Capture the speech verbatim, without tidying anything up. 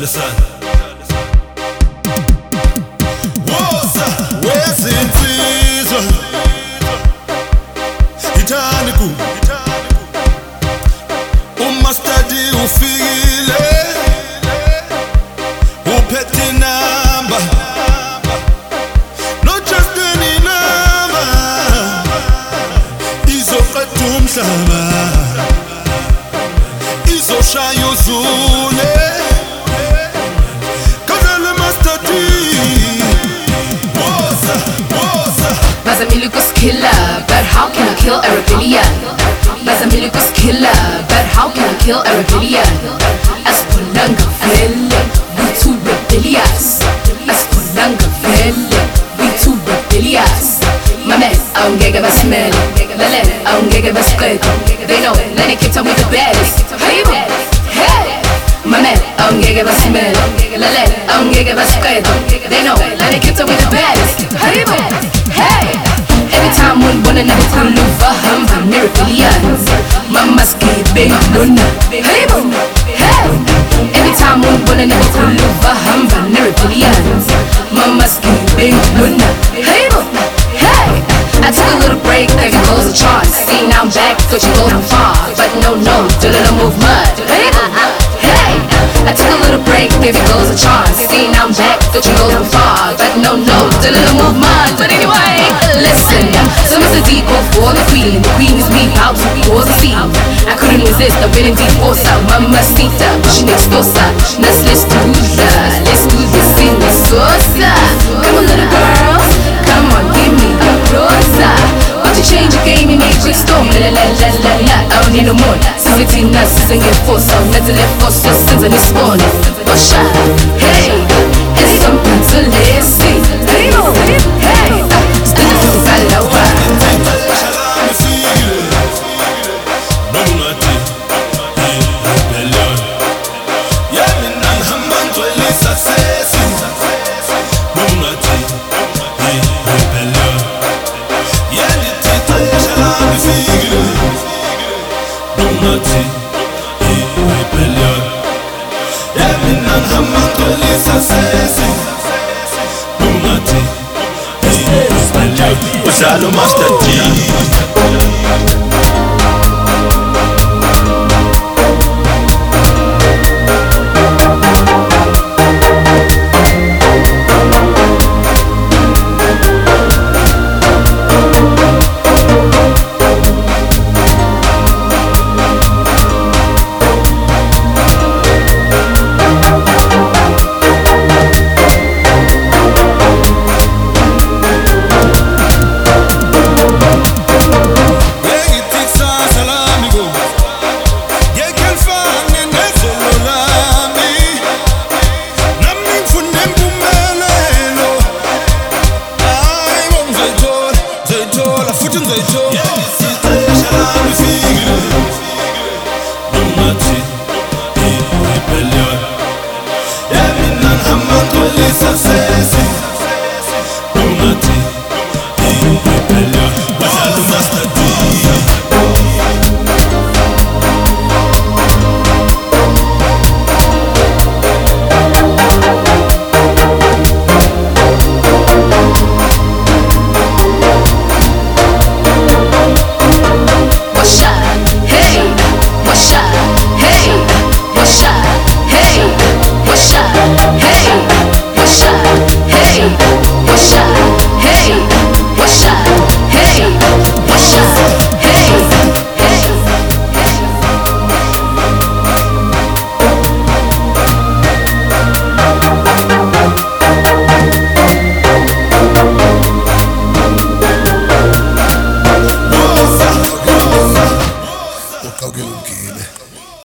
Tandisana Woza wezinsizwa ithani ku uMaster D ufikile uphethe inamba not just any number izoqeda umhlaba izoshaya uzule Bazamilikus killer, but how can I kill a rebellion? Bazamilikus killer, but how can I kill a rebellion? Asponanga vele, we too rebellious. Asponanga vele, we too rebellious. My man, awungeke basimele, lalela awungeke basiqede. They know, Lenny kept on with the baddest. Hey, hey. My man, awungeke basimele, lalela awungeke basiqede. They know, Lenny kept on with the baddest. Hey, hey. Every time when one another cool over hum hum rebellions. Mama skipping nona. Hey boom. Hey. Every time when one another cool over hum hum rebellions. Mama skipping nona. Hey boom. Hey. I took a little break, there goes a chance. See now I'm back, thought you go far, but no no, do little move mud. Hey boom. Hey. I took a little break, there goes a chance. See now I'm back, thought you go far, but no no, do little move mud. But anyway, listen. So Mister D go for the queen. The queen is me, out to cause a scene. I couldn't resist, I've been in deep force. Mamacita, she next door. Let's let's do that. Let's do this in the sauce. Come on, little girls, come on, give me a rosa. Want to change the game and make it storm. La la la la la. I don't need no more. Sitting us and get force on. Let's let force us since I this morning. What's up? Hey, it's something to let's see. Hey, hey. Salo Master D. Hey,